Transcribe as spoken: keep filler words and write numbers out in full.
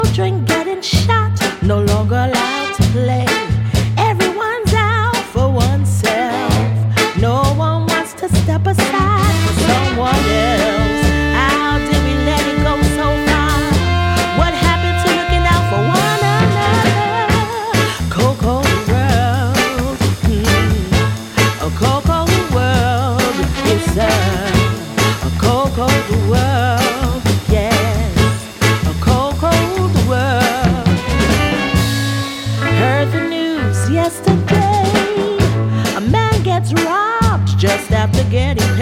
Children getting shot, no longer allowed to play. Everyone's out for oneself. No one wants to step aside for someone else. How did we let it go so far? What happened to looking out for one another? Cold, cold world, mm. A cold, cold world. It's a, a cold, cold world. Yes, a cold, cold world. Heard the news yesterday. A man gets robbed just after getting paid.